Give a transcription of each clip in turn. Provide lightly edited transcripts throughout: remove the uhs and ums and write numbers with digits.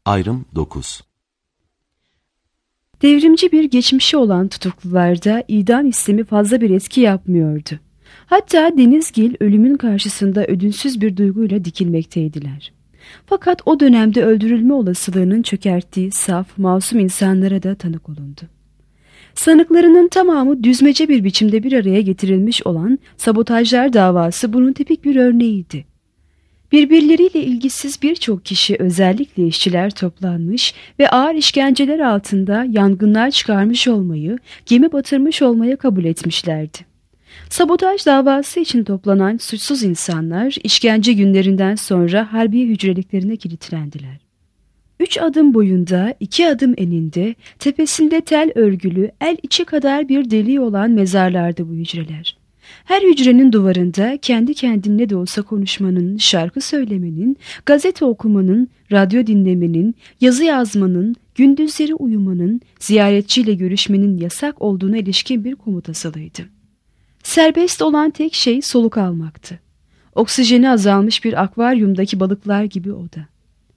Ayrım 9. Devrimci bir geçmişi olan tutuklularda idam istemi fazla bir etki yapmıyordu. Hatta Denizgil ölümün karşısında ödünsüz bir duyguyla dikilmekteydiler. Fakat o dönemde öldürülme olasılığının çökerttiği saf, masum insanlara da tanık olundu. Sanıklarının tamamı düzmece bir biçimde bir araya getirilmiş olan sabotajlar davası bunun tipik bir örneğiydi. Birbirleriyle ilgisiz birçok kişi, özellikle işçiler, toplanmış ve ağır işkenceler altında yangınlar çıkarmış olmayı, gemi batırmış olmaya kabul etmişlerdi. Sabotaj davası için toplanan suçsuz insanlar işkence günlerinden sonra harbiye hücreliklerine kilitlendiler. 3 adım boyunda, 2 adım eninde, tepesinde tel örgülü, el içi kadar bir deliği olan mezarlardı bu hücreler. Her hücrenin duvarında kendi kendine de olsa konuşmanın, şarkı söylemenin, gazete okumanın, radyo dinlemenin, yazı yazmanın, gündüzleri uyumanın, ziyaretçiyle görüşmenin yasak olduğuna ilişkin bir komut asılıydı. Serbest olan tek şey soluk almaktı. Oksijeni azalmış bir akvaryumdaki balıklar gibi o da.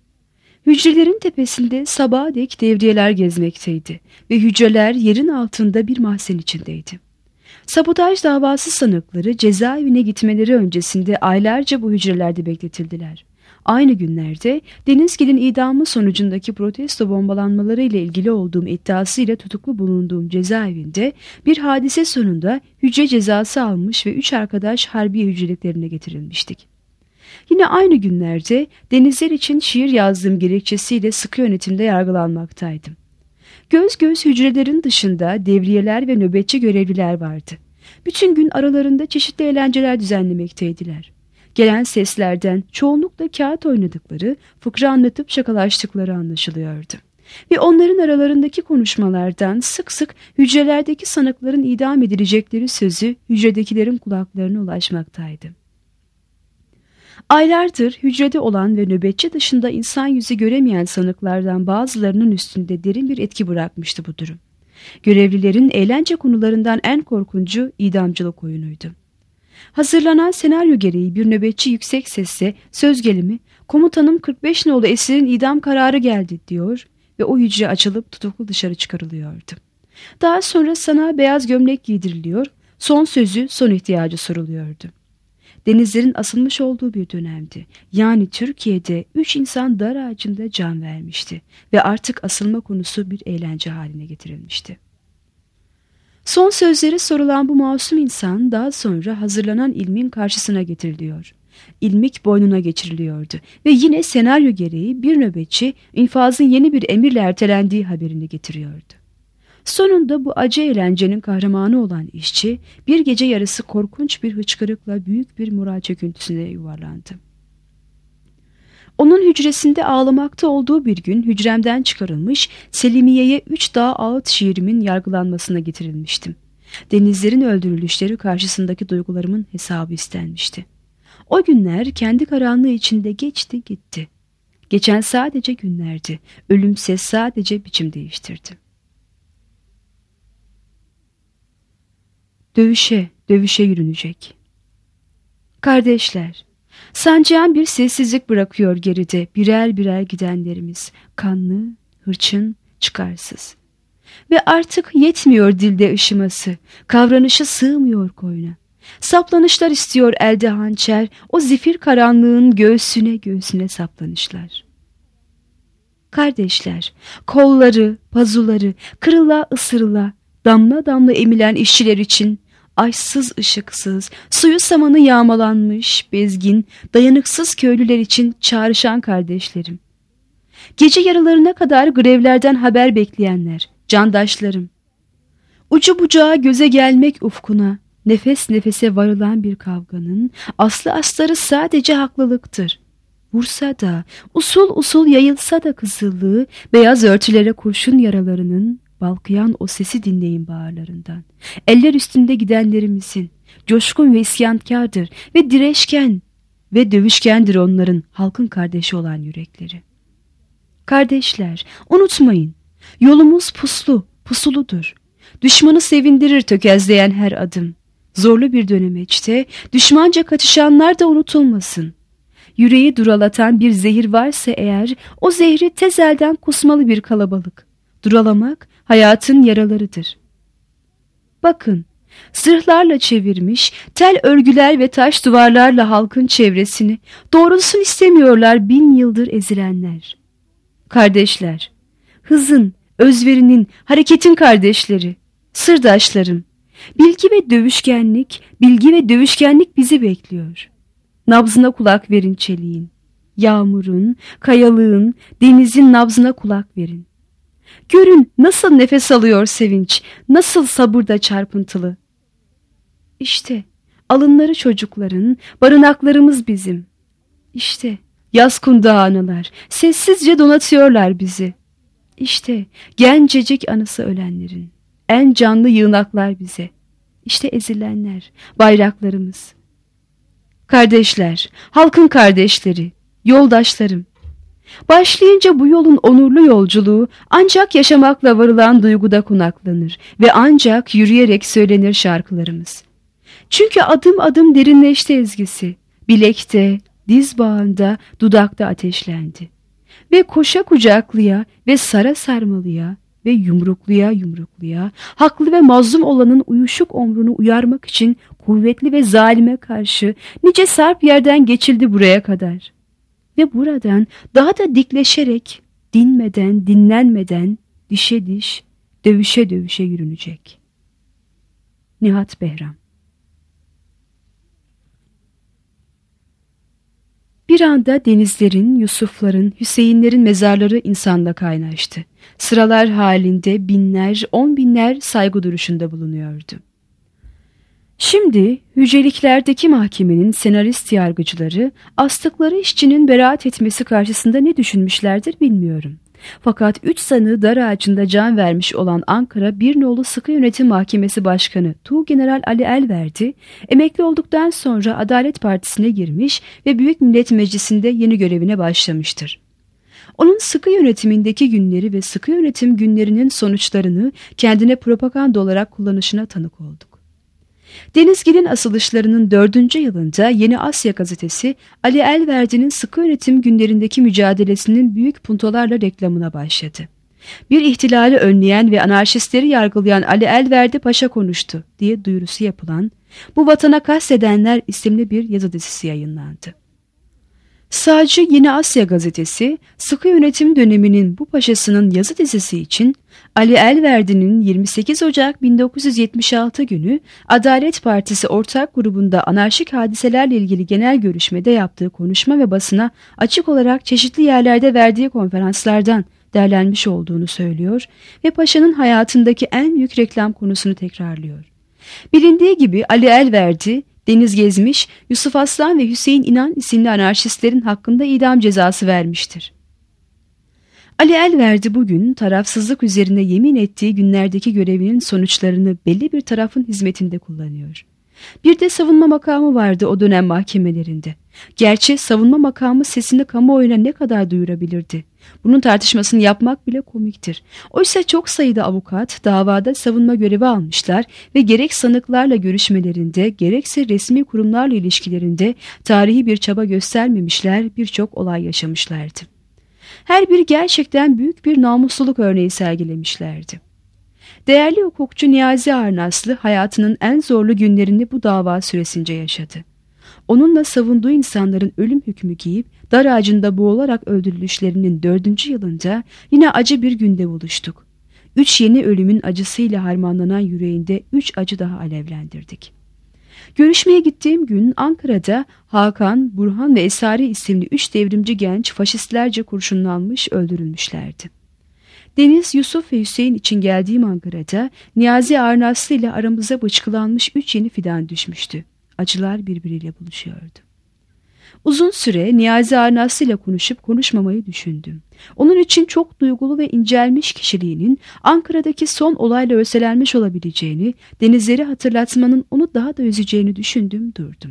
Hücrelerin tepesinde sabaha dek devriyeler gezmekteydi ve hücreler yerin altında bir mahzen içindeydi. Sabotaj davası sanıkları cezaevine gitmeleri öncesinde aylarca bu hücrelerde bekletildiler. Aynı günlerde Denizgil'in idamı sonucundaki protesto bombalanmaları ile ilgili olduğum iddiasıyla tutuklu bulunduğum cezaevinde bir hadise sonunda hücre cezası almış ve 3 arkadaş harbiye hücreliklerine getirilmiştik. Yine aynı günlerde denizler için şiir yazdığım gerekçesiyle sıkı yönetimde yargılanmaktaydım. Göz göz hücrelerin dışında devriyeler ve nöbetçi görevliler vardı. Bütün gün aralarında çeşitli eğlenceler düzenlemekteydiler. Gelen seslerden çoğunlukla kağıt oynadıkları, fıkra anlatıp şakalaştıkları anlaşılıyordu. Ve onların aralarındaki konuşmalardan sık sık hücrelerdeki sanıkların idam edilecekleri sözü hücredekilerin kulaklarına ulaşmaktaydı. Aylardır hücrede olan ve nöbetçi dışında insan yüzü göremeyen sanıklardan bazılarının üstünde derin bir etki bırakmıştı bu durum. Görevlilerin eğlence konularından en korkuncu idamcılık oyunuydu. Hazırlanan senaryo gereği bir nöbetçi yüksek sesle söz gelimi "Komutanım 45 nolu esirin idam kararı geldi" diyor ve o hücre açılıp tutuklu dışarı çıkarılıyordu. Daha sonra sana beyaz gömlek giydiriliyor, son sözü, son ihtiyacı soruluyordu. Denizlerin asılmış olduğu bir dönemdi. Yani Türkiye'de 3 insan dar ağacında can vermişti ve artık asılma konusu bir eğlence haline getirilmişti. Son sözleri sorulan bu masum insan daha sonra hazırlanan ilmin karşısına getiriliyor. İlmik boynuna geçiriliyordu ve yine senaryo gereği bir nöbetçi infazın yeni bir emirle ertelendiği haberini getiriyordu. Sonunda bu acı eğlencenin kahramanı olan işçi bir gece yarısı korkunç bir hıçkırıkla büyük bir moral çöküntüsüne yuvarlandı. Onun hücresinde ağlamakta olduğu bir gün hücremden çıkarılmış, Selimiye'ye 3 dağ ağıt şiirimin yargılanmasına getirilmiştim. Denizlerin öldürülüşleri karşısındaki duygularımın hesabı istenmişti. O günler kendi karanlığı içinde geçti gitti. Geçen sadece günlerdi, ölümse sadece biçim değiştirdi. Dövüşe, dövüşe yürünecek. Kardeşler, sancıyan bir sessizlik bırakıyor geride birer birer gidenlerimiz, kanlı, hırçın, çıkarsız. Ve artık yetmiyor dilde ışıması, kavranışı sığmıyor koyuna. Saplanışlar istiyor elde hançer, o zifir karanlığın göğsüne göğsüne saplanışlar. Kardeşler, kolları, pazuları, kırıla ısırıla, damla damla emilen işçiler için, aşsız ışıksız, suyu samanı yağmalanmış, bezgin, dayanıksız köylüler için çağrışan kardeşlerim. Gece yarılarına kadar grevlerden haber bekleyenler, candaşlarım. Ucu bucağı göze gelmek ufkuna, nefes nefese varılan bir kavganın, aslı astarı sadece haklılıktır. Vursa da, usul usul yayılsa da kızıllığı, beyaz örtülere kurşun yaralarının, balkıyan o sesi dinleyin bağırlarından. Eller üstünde gidenlerimizin, coşkun ve isyankardır ve direşken ve dövüşkendir onların halkın kardeşi olan yürekleri. Kardeşler, unutmayın, yolumuz puslu, pusuludur. Düşmanı sevindirir tökezleyen her adım. Zorlu bir dönemeçte düşmanca kaçışanlar da unutulmasın. yüreği duralatan bir zehir varsa eğer, o zehri tez elden kusmalı bir kalabalık. Duralamak hayatın yaralarıdır. Bakın, zırhlarla çevirmiş, tel örgüler ve taş duvarlarla halkın çevresini, doğrulsun istemiyorlar 1000 yıldır ezilenler. Kardeşler, hızın, özverinin, hareketin kardeşleri, sırdaşlarım, bilgi ve dövüşkenlik bizi bekliyor. Nabzına kulak verin çeliğin, yağmurun, kayalığın, denizin nabzına kulak verin. Görün nasıl nefes alıyor sevinç, nasıl sabırda çarpıntılı. İşte alınları çocukların, barınaklarımız bizim. İşte yaz kundağı anılar, sessizce donatıyorlar bizi. İşte gencecik anısı ölenlerin, en canlı yığınaklar bize. İşte ezilenler, bayraklarımız. Kardeşler, halkın kardeşleri, yoldaşlarım. Başlayınca bu yolun onurlu yolculuğu ancak yaşamakla varılan duyguda konaklanır ve ancak yürüyerek söylenir şarkılarımız. Çünkü adım adım derinleşti ezgisi, bilekte, diz bağında, dudakta ateşlendi. Ve koşa kucaklıya ve sara sarmalıya ve yumrukluya yumrukluya, haklı ve mazlum olanın uyuşuk omrunu uyarmak için kuvvetli ve zalime karşı nice sarp yerden geçildi buraya kadar. Ve buradan daha da dikleşerek, dinmeden, dinlenmeden, dişe diş, dövüşe dövüşe yürünecek. Nihat Behram. Bir anda denizlerin, Yusufların, Hüseyinlerin mezarları insanla kaynaştı. Sıralar halinde binler, 10 binler saygı duruşunda bulunuyordu. Şimdi hücreliklerdeki mahkemenin senarist yargıçları astıkları işçinin beraat etmesi karşısında ne düşünmüşlerdir bilmiyorum. Fakat 3 sanığı dar ağacında can vermiş olan Ankara Birnolu Sıkı Yönetim Mahkemesi Başkanı Tuğgeneral Ali Elverdi, emekli olduktan sonra Adalet Partisi'ne girmiş ve Büyük Millet Meclisi'nde yeni görevine başlamıştır. Onun sıkı yönetimindeki günleri ve sıkı yönetim günlerinin sonuçlarını kendine propaganda olarak kullanışına tanık olduk. Denizgil'in asılışlarının 4. yılında Yeni Asya gazetesi Ali Elverdi'nin sıkı yönetim günlerindeki mücadelesinin büyük puntolarla reklamına başladı. Bir ihtilali önleyen ve anarşistleri yargılayan Ali Elverdi Paşa konuştu diye duyurusu yapılan Bu Vatana Kastedenler isimli bir yazı dizisi yayınlandı. Sadece Yeni Asya gazetesi sıkı yönetim döneminin bu paşasının yazı dizisi için Ali Elverdi'nin 28 Ocak 1976 günü Adalet Partisi ortak grubunda anarşik hadiselerle ilgili genel görüşmede yaptığı konuşma ve basına açık olarak çeşitli yerlerde verdiği konferanslardan derlenmiş olduğunu söylüyor ve paşanın hayatındaki en büyük reklam konusunu tekrarlıyor. Bilindiği gibi Ali Elverdi, Deniz Gezmiş, Yusuf Aslan ve Hüseyin İnan isimli anarşistlerin hakkında idam cezası vermiştir. Ali Elverdi bugün tarafsızlık üzerine yemin ettiği günlerdeki görevinin sonuçlarını belli bir tarafın hizmetinde kullanıyor. Bir de savunma makamı vardı o dönem mahkemelerinde. Gerçi savunma makamı sesini kamuoyuna ne kadar duyurabilirdi? Bunun tartışmasını yapmak bile komiktir. Oysa çok sayıda avukat davada savunma görevi almışlar ve gerek sanıklarla görüşmelerinde gerekse resmi kurumlarla ilişkilerinde tarihi bir çaba göstermemişler, birçok olay yaşamışlardı. Her biri gerçekten büyük bir namusluluk örneği sergilemişlerdi. Değerli hukukçu Niyazi Arnaslı hayatının en zorlu günlerini bu dava süresince yaşadı. Onunla savunduğu insanların ölüm hükmü giyip dar ağacında boğularak öldürülüşlerinin 4. yılında yine acı bir günde buluştuk. 3 yeni ölümün acısıyla harmanlanan yüreğinde 3 acı daha alevlendirdik. Görüşmeye gittiğim gün Ankara'da Hakan, Burhan ve Esari isimli 3 devrimci genç faşistlerce kurşunlanmış, öldürülmüşlerdi. Deniz, Yusuf ve Hüseyin için geldiğim Ankara'da Niyazi Arnaslı ile aramıza bıçkılanmış 3 yeni fidan düşmüştü. Acılar birbiriyle buluşuyordu. Uzun süre Niyazi Arnaslı ile konuşup konuşmamayı düşündüm. Onun için çok duygulu ve incelmiş kişiliğinin Ankara'daki son olayla örselenmiş olabileceğini, denizleri hatırlatmanın onu daha da üzeceğini düşündüm, durdum.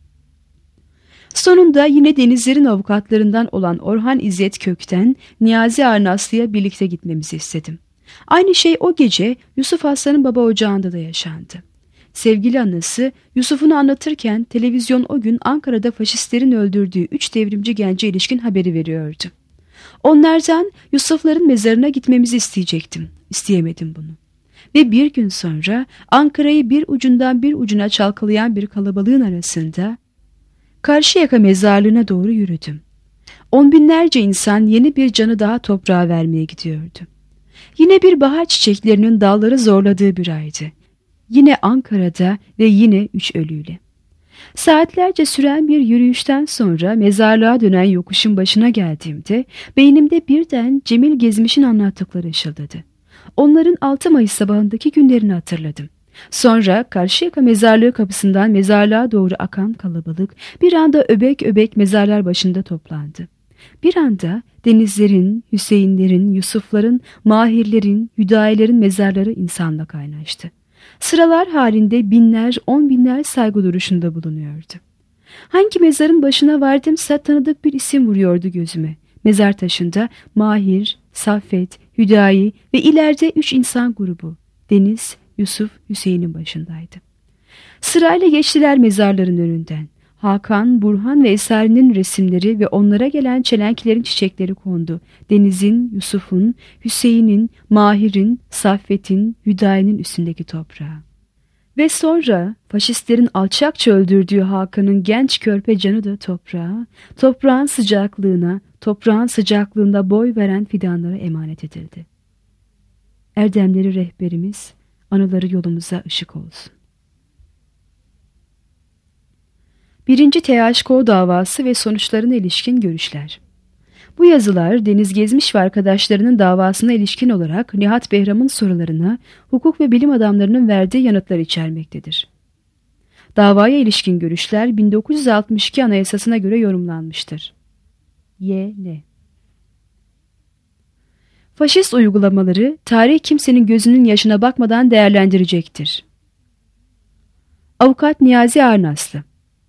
Sonunda yine denizlerin avukatlarından olan Orhan İzzet Kök'ten Niyazi Arnaslı'ya birlikte gitmemizi istedim. Aynı şey o gece Yusuf Aslan'ın baba ocağında da yaşandı. sevgili anası Yusuf'unu anlatırken televizyon o gün Ankara'da faşistlerin öldürdüğü 3 devrimci gence ilişkin haberi veriyordu. Onlardan Yusuf'ların mezarına gitmemizi isteyecektim. İsteyemedim bunu. Ve bir gün sonra Ankara'yı bir ucundan bir ucuna çalkalayan bir kalabalığın arasında Karşıyaka mezarlığına doğru yürüdüm. On binlerce insan yeni bir canı daha toprağa vermeye gidiyordu. Yine bir bahar çiçeklerinin dalları zorladığı bir aydı. Yine Ankara'da ve yine 3 ölüyle. Saatlerce süren bir yürüyüşten sonra mezarlığa dönen yokuşun başına geldiğimde beynimde birden Cemil Gezmiş'in anlattıkları ışıldadı. Onların 6 Mayıs sabahındaki günlerini hatırladım. Sonra Karşıyaka mezarlığı kapısından mezarlığa doğru akan kalabalık bir anda öbek öbek mezarlar başında toplandı. Bir anda Denizlerin, Hüseyinlerin, Yusufların, Mahirlerin, Hüdayilerin mezarları insanla kaynaştı. Sıralar halinde binler, 10 binler saygı duruşunda bulunuyordu. Hangi mezarın başına vardımsa tanıdık bir isim vuruyordu gözüme. Mezar taşında Mahir, Saffet, Hüdayi ve ileride 3 insan grubu. Deniz, Yusuf, Hüseyin'in başındaydı. Sırayla geçtiler mezarların önünden. Hakan, Burhan ve Esari'nin resimleri ve onlara gelen çelenklerin çiçekleri kondu. Deniz'in, Yusuf'un, Hüseyin'in, Mahir'in, Saffet'in, Hüdayi'nin üstündeki toprağa. Ve sonra faşistlerin alçakça öldürdüğü Hakan'ın genç körpe canı da toprağa, toprağın sıcaklığında boy veren fidanlara emanet edildi. Erdemleri rehberimiz, anıları yolumuza ışık olsun. 1. THKO davası ve sonuçlarına ilişkin görüşler. Bu yazılar Deniz Gezmiş ve arkadaşlarının davasına ilişkin olarak Nihat Behram'ın sorularına hukuk ve bilim adamlarının verdiği yanıtlar içermektedir. Davaya ilişkin görüşler 1962 Anayasasına göre yorumlanmıştır. Y.L. Faşist uygulamaları tarih kimsenin gözünün yaşına bakmadan değerlendirecektir. Avukat Niyazi Arnaslı.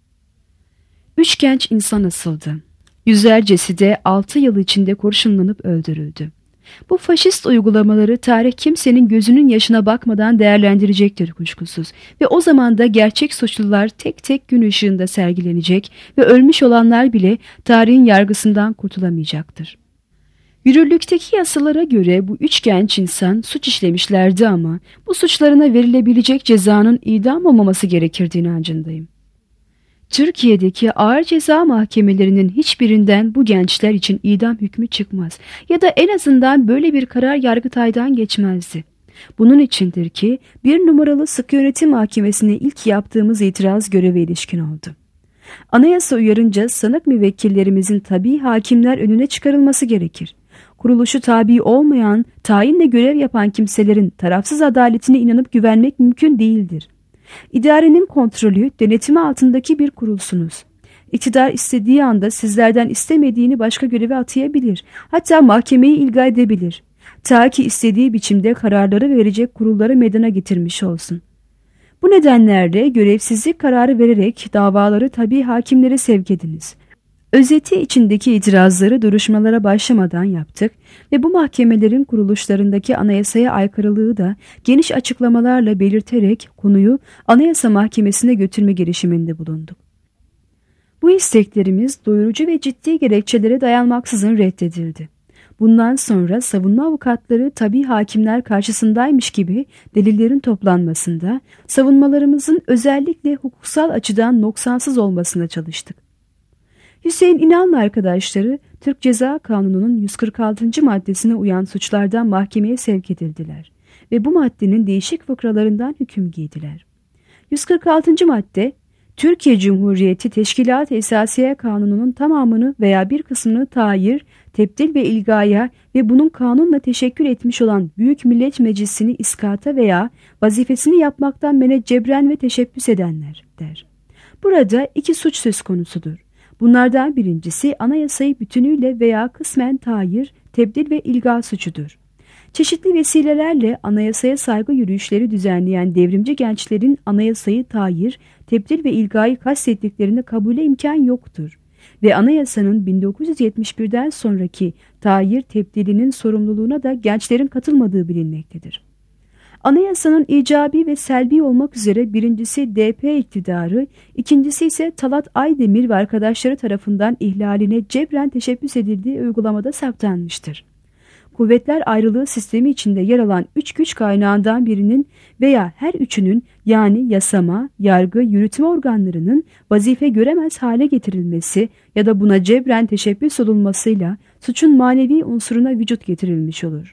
3 genç insan asıldı. Yüzlercesi de 6 yıl içinde kurşunlanıp öldürüldü. Bu faşist uygulamaları tarih kimsenin gözünün yaşına bakmadan değerlendirecektir kuşkusuz ve o zaman da gerçek suçlular tek tek gün ışığında sergilenecek ve ölmüş olanlar bile tarihin yargısından kurtulamayacaktır. Yürürlükteki yasalara göre bu 3 genç insan suç işlemişlerdi ama bu suçlarına verilebilecek cezanın idam olmaması gerekirdi inancındayım. Türkiye'deki ağır ceza mahkemelerinin hiçbirinden bu gençler için idam hükmü çıkmaz ya da en azından böyle bir karar Yargıtay'dan geçmezdi. Bunun içindir ki 1 numaralı Sıkı Yönetim Mahkemesi'ne ilk yaptığımız itiraz göreve ilişkin oldu. Anayasa uyarınca sanık müvekkillerimizin tabii hakimler önüne çıkarılması gerekir. Kuruluşu tabi olmayan, tayinle görev yapan kimselerin tarafsız adaletine inanıp güvenmek mümkün değildir. İdarenin kontrolü, denetimi altındaki bir kurulsunuz. İktidar istediği anda sizlerden istemediğini başka göreve atayabilir. Hatta mahkemeyi ilga edebilir. Ta ki istediği biçimde kararları verecek kurulları meydana getirmiş olsun. Bu nedenlerle görevsizlik kararı vererek davaları tabii hakimlere sevk ediniz. Özeti içindeki itirazları duruşmalara başlamadan yaptık ve bu mahkemelerin kuruluşlarındaki anayasaya aykırılığı da geniş açıklamalarla belirterek konuyu Anayasa Mahkemesi'ne götürme girişiminde bulunduk. Bu isteklerimiz doyurucu ve ciddi gerekçelere dayanmaksızın reddedildi. Bundan sonra savunma avukatları tabii hakimler karşısındaymış gibi delillerin toplanmasında, savunmalarımızın özellikle hukuksal açıdan noksansız olmasına çalıştık. Hüseyin İnan'la arkadaşları Türk Ceza Kanunu'nun 146. maddesine uyan suçlardan mahkemeye sevk edildiler ve bu maddenin değişik fıkralarından hüküm giydiler. 146. madde, Türkiye Cumhuriyeti Teşkilat-ı Esasiye Kanunu'nun tamamını veya bir kısmını tayir, tebdil ve ilgaya ve bunun kanunla teşekkür etmiş olan Büyük Millet Meclisi'ni iskata veya vazifesini yapmaktan mene cebren ve teşebbüs edenler der. Burada 2 suç söz konusudur. Bunlardan birincisi anayasayı bütünüyle veya kısmen tayir, tebdil ve ilga suçudur. Çeşitli vesilelerle anayasaya saygı yürüyüşleri düzenleyen devrimci gençlerin anayasayı tayir, tebdil ve ilgayı kastettiklerini kabule imkan yoktur. Ve anayasanın 1971'den sonraki tayir tebdilinin sorumluluğuna da gençlerin katılmadığı bilinmektedir. Anayasanın icabi ve selbi olmak üzere birincisi DP iktidarı, ikincisi ise Talat Aydemir ve arkadaşları tarafından ihlaline cebren teşebbüs edildiği uygulamada saptanmıştır. Kuvvetler ayrılığı sistemi içinde yer alan üç güç kaynağından birinin veya her üçünün yani yasama, yargı, yürütme organlarının vazife göremez hale getirilmesi ya da buna cebren teşebbüs olunmasıyla suçun manevi unsuruna vücut getirilmiş olur.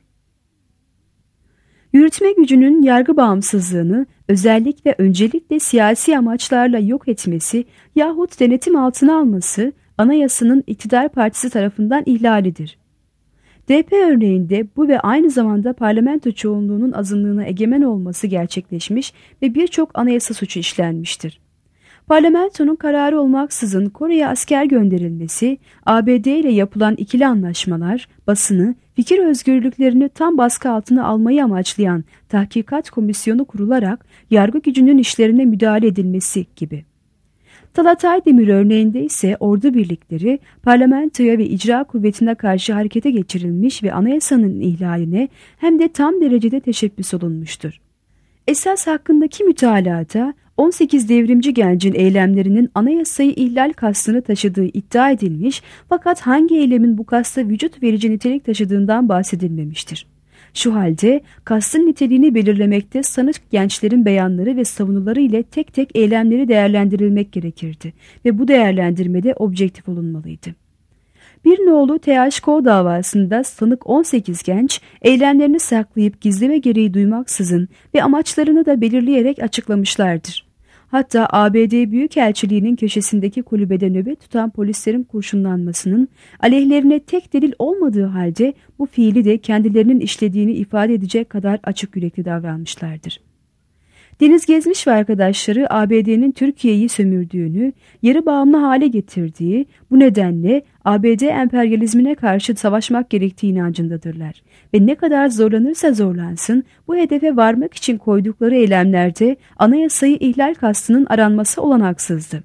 Yürütme gücünün yargı bağımsızlığını özellikle öncelikle siyasi amaçlarla yok etmesi yahut denetim altına alması anayasanın iktidar partisi tarafından ihlalidir. DP örneğinde bu ve aynı zamanda parlamento çoğunluğunun azınlığına egemen olması gerçekleşmiş ve birçok anayasa suçu işlenmiştir. Parlamentonun kararı olmaksızın Kore'ye asker gönderilmesi, ABD ile yapılan ikili anlaşmalar, basını, fikir özgürlüklerini tam baskı altına almayı amaçlayan tahkikat komisyonu kurularak yargı gücünün işlerine müdahale edilmesi gibi. Talat Aydemir örneğinde ise ordu birlikleri parlamentoya ve icra kuvvetine karşı harekete geçirilmiş ve anayasanın ihlaline hem de tam derecede teşebbüs olunmuştur. Esas hakkındaki mütalada 18 devrimci gencin eylemlerinin anayasayı ihlal kastını taşıdığı iddia edilmiş fakat hangi eylemin bu kasta vücut verici nitelik taşıdığından bahsedilmemiştir. Şu halde kastın niteliğini belirlemekte sanık gençlerin beyanları ve savunuları ile tek tek eylemleri değerlendirilmek gerekirdi ve bu değerlendirmede objektif olunmalıydı. Bir nolu THK davasında sanık 18 genç eylemlerini saklayıp gizleme gereği duymaksızın ve amaçlarını da belirleyerek açıklamışlardır. Hatta ABD Büyükelçiliği'nin köşesindeki kulübede nöbet tutan polislerin kurşunlanmasının aleyhlerine tek delil olmadığı halde bu fiili de kendilerinin işlediğini ifade edecek kadar açık yürekli davranmışlardır. Deniz Gezmiş ve arkadaşları ABD'nin Türkiye'yi sömürdüğünü, yarı bağımlı hale getirdiği, bu nedenle ABD emperyalizmine karşı savaşmak gerektiği inancındadırlar. Ve ne kadar zorlanırsa zorlansın bu hedefe varmak için koydukları eylemlerde anayasayı ihlal kastının aranması olanaksızdı.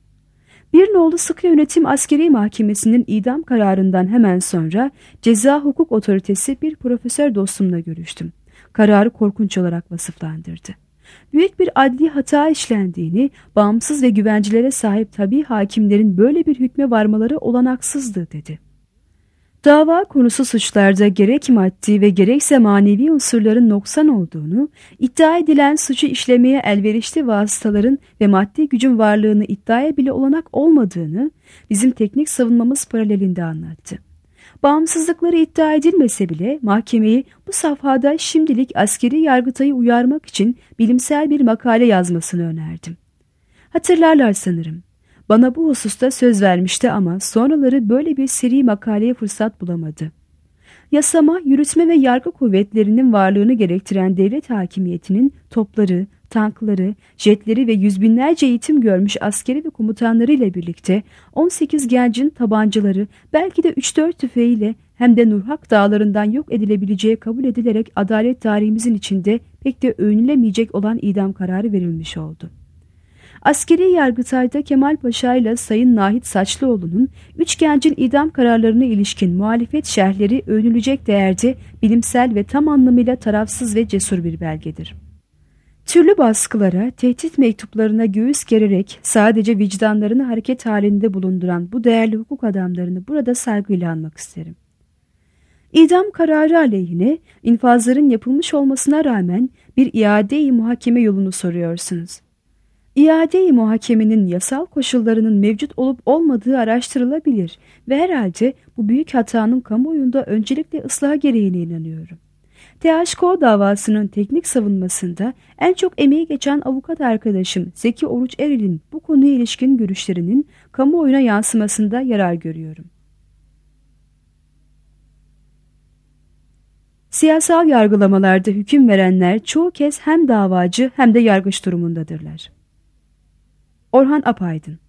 Bir nolu Sıkı Yönetim Askeri Mahkemesi'nin idam kararından hemen sonra Ceza Hukuk Otoritesi bir profesör dostumla görüştüm. Kararı korkunç olarak vasıflandırdı. Büyük bir adli hata işlendiğini, bağımsız ve güvencilere sahip tabii hakimlerin böyle bir hükme varmaları olanaksızdı dedi. Dava konusu suçlarda gerek maddi ve gerekse manevi unsurların noksan olduğunu, iddia edilen suçu işlemeye elverişli vasıtaların ve maddi gücün varlığını iddiaya bile olanak olmadığını bizim teknik savunmamız paralelinde anlattı. Bağımsızlıkları iddia edilmese bile mahkemeyi bu safhada şimdilik askeri yargıtayı uyarmak için bilimsel bir makale yazmasını önerdim. Hatırlarlar sanırım. Bana bu hususta söz vermişti ama sonraları böyle bir seri makaleye fırsat bulamadı. Yasama, yürütme ve yargı kuvvetlerinin varlığını gerektiren devlet hakimiyetinin topları, tankları, jetleri ve yüz binlerce eğitim görmüş askeri ve komutanları ile birlikte 18 gencin tabancaları belki de 3-4 tüfeğiyle hem de Nurhak dağlarından yok edilebileceği kabul edilerek adalet tarihimizin içinde pek de övünülemeyecek olan idam kararı verilmiş oldu. Askeri Yargıtay'da Kemal Paşa ile Sayın Nahit Saçlıoğlu'nun 3 gencin idam kararlarına ilişkin muhalefet şerhleri övünülecek değerde bilimsel ve tam anlamıyla tarafsız ve cesur bir belgedir. Türlü baskılara, tehdit mektuplarına göğüs gererek sadece vicdanlarını hareket halinde bulunduran bu değerli hukuk adamlarını burada saygıyla anmak isterim. İdam kararı aleyhine infazların yapılmış olmasına rağmen bir iade-i muhakeme yolunu soruyorsunuz. İade-i muhakemenin yasal koşullarının mevcut olup olmadığı araştırılabilir ve herhalde bu büyük hatanın kamuoyunda öncelikle ıslaha gereğine inanıyorum. THK davasının teknik savunmasında en çok emeği geçen avukat arkadaşım Zeki Oruç Eril'in bu konuya ilişkin görüşlerinin kamuoyuna yansımasında yarar görüyorum. Siyasal yargılamalarda hüküm verenler çoğu kez hem davacı hem de yargıç durumundadırlar. Orhan Apaydın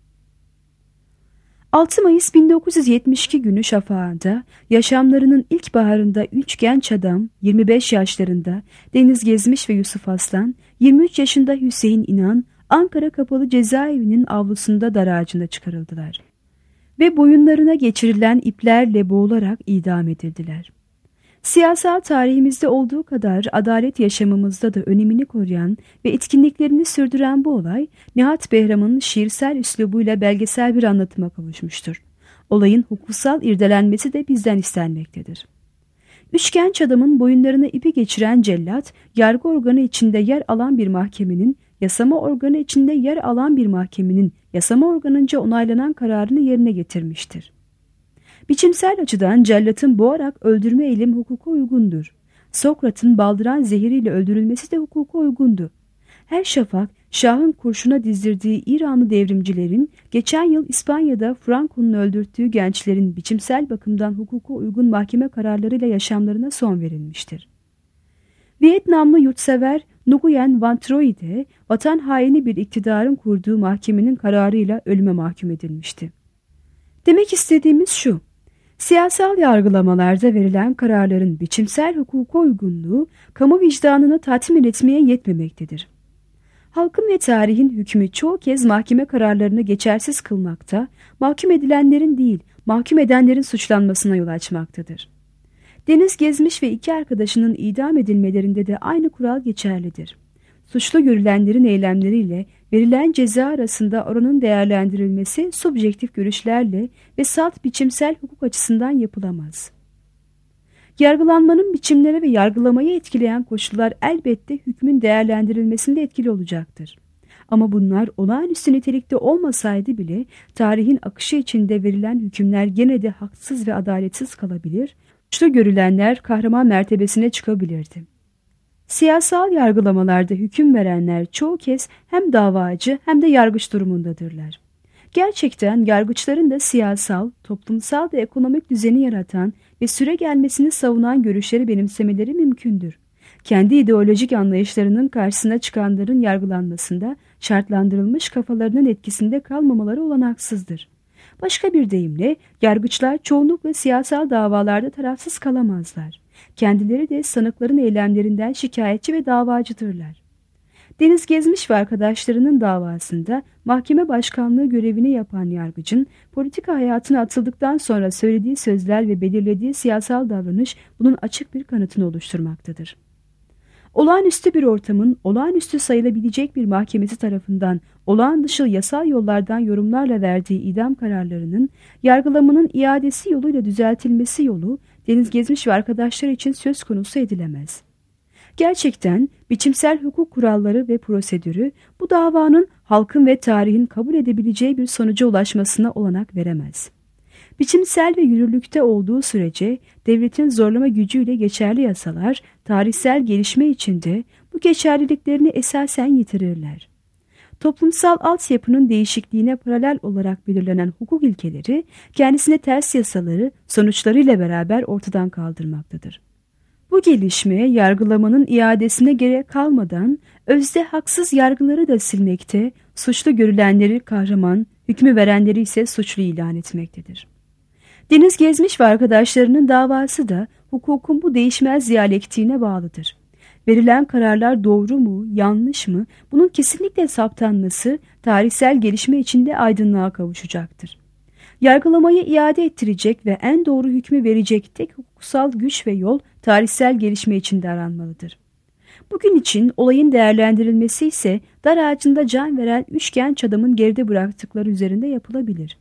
6 Mayıs 1972 günü şafağında yaşamlarının ilk baharında 3 genç adam 25 yaşlarında Deniz Gezmiş ve Yusuf Aslan, 23 yaşında Hüseyin İnan Ankara Kapalı Cezaevinin avlusunda dar ağacına çıkarıldılar ve boyunlarına geçirilen iplerle boğularak idam edildiler. Siyasal tarihimizde olduğu kadar adalet yaşamımızda da önemini koruyan ve etkinliklerini sürdüren bu olay, Nihat Behram'ın şiirsel üslubuyla belgesel bir anlatıma kavuşmuştur. Olayın hukuksal irdelenmesi de bizden istenmektedir. Üç genç adamın boyunlarına ipi geçiren cellat, yargı organı içinde yer alan bir mahkemenin, yasama organı içinde yer alan bir mahkemenin yasama organınca onaylanan kararını yerine getirmiştir. Biçimsel açıdan cellatın boğarak öldürme eylemi hukuka uygundur. Sokrat'ın baldıran zehiriyle öldürülmesi de hukuka uygundu. Her şafak, Şah'ın kurşuna dizdirdiği İranlı devrimcilerin, geçen yıl İspanya'da Franco'nun öldürttüğü gençlerin biçimsel bakımdan hukuka uygun mahkeme kararlarıyla yaşamlarına son verilmiştir. Vietnamlı yurtsever Nguyen Van Troy de vatan haini bir iktidarın kurduğu mahkemenin kararıyla ölüme mahkum edilmişti. Demek istediğimiz şu: siyasal yargılamalarda verilen kararların biçimsel hukuka uygunluğu, kamu vicdanını tatmin etmeye yetmemektedir. Halkın ve tarihin hükmü çoğu kez mahkeme kararlarını geçersiz kılmakta, mahkum edilenlerin değil, mahkum edenlerin suçlanmasına yol açmaktadır. Deniz Gezmiş ve iki arkadaşının idam edilmelerinde de aynı kural geçerlidir. Suçlu görülenlerin eylemleriyle verilen ceza arasında oranın değerlendirilmesi subjektif görüşlerle ve salt biçimsel hukuk açısından yapılamaz. Yargılanmanın biçimleri ve yargılamayı etkileyen koşullar elbette hükmün değerlendirilmesinde etkili olacaktır. Ama bunlar olağanüstü nitelikte olmasaydı bile tarihin akışı içinde verilen hükümler gene de haksız ve adaletsiz kalabilir, suçlu görülenler kahraman mertebesine çıkabilirdi. Siyasal yargılamalarda hüküm verenler çoğu kez hem davacı hem de yargıç durumundadırlar. Gerçekten yargıçların da siyasal, toplumsal ve ekonomik düzeni yaratan ve süre gelmesini savunan görüşleri benimsemeleri mümkündür. Kendi ideolojik anlayışlarının karşısına çıkanların yargılanmasında şartlandırılmış kafalarının etkisinde kalmamaları olanaksızdır. Başka bir deyimle yargıçlar çoğunlukla siyasal davalarda tarafsız kalamazlar. Kendileri de sanıkların eylemlerinden şikayetçi ve davacıdırlar. Deniz Gezmiş ve arkadaşlarının davasında mahkeme başkanlığı görevini yapan yargıcın politika hayatına atıldıktan sonra söylediği sözler ve belirlediği siyasal davranış bunun açık bir kanıtını oluşturmaktadır. Olağanüstü bir ortamın olağanüstü sayılabilecek bir mahkemesi tarafından olağan dışı yasal yollardan yorumlarla verdiği idam kararlarının yargılamanın iadesi yoluyla düzeltilmesi yolu Deniz Gezmiş ve arkadaşlar için söz konusu edilemez. Gerçekten biçimsel hukuk kuralları ve prosedürü bu davanın halkın ve tarihin kabul edebileceği bir sonuca ulaşmasına olanak veremez. Biçimsel ve yürürlükte olduğu sürece devletin zorlama gücüyle geçerli yasalar tarihsel gelişme içinde bu geçerliliklerini esasen yitirirler. Toplumsal altyapının değişikliğine paralel olarak belirlenen hukuk ilkeleri kendisine ters yasaları sonuçlarıyla beraber ortadan kaldırmaktadır. Bu gelişme yargılamanın iadesine gerek kalmadan özde haksız yargıları da silmekte, suçlu görülenleri kahraman, hükmü verenleri ise suçlu ilan etmektedir. Deniz Gezmiş ve arkadaşlarının davası da hukukun bu değişmez diyalektiğine bağlıdır. Verilen kararlar doğru mu, yanlış mı, bunun kesinlikle saptanması tarihsel gelişme içinde aydınlığa kavuşacaktır. Yargılamayı iade ettirecek ve en doğru hükmü verecek tek hukuksal güç ve yol tarihsel gelişme içinde aranmalıdır. Bugün için olayın değerlendirilmesi ise dar ağacında can veren üç genç adamın geride bıraktıkları üzerinde yapılabilir.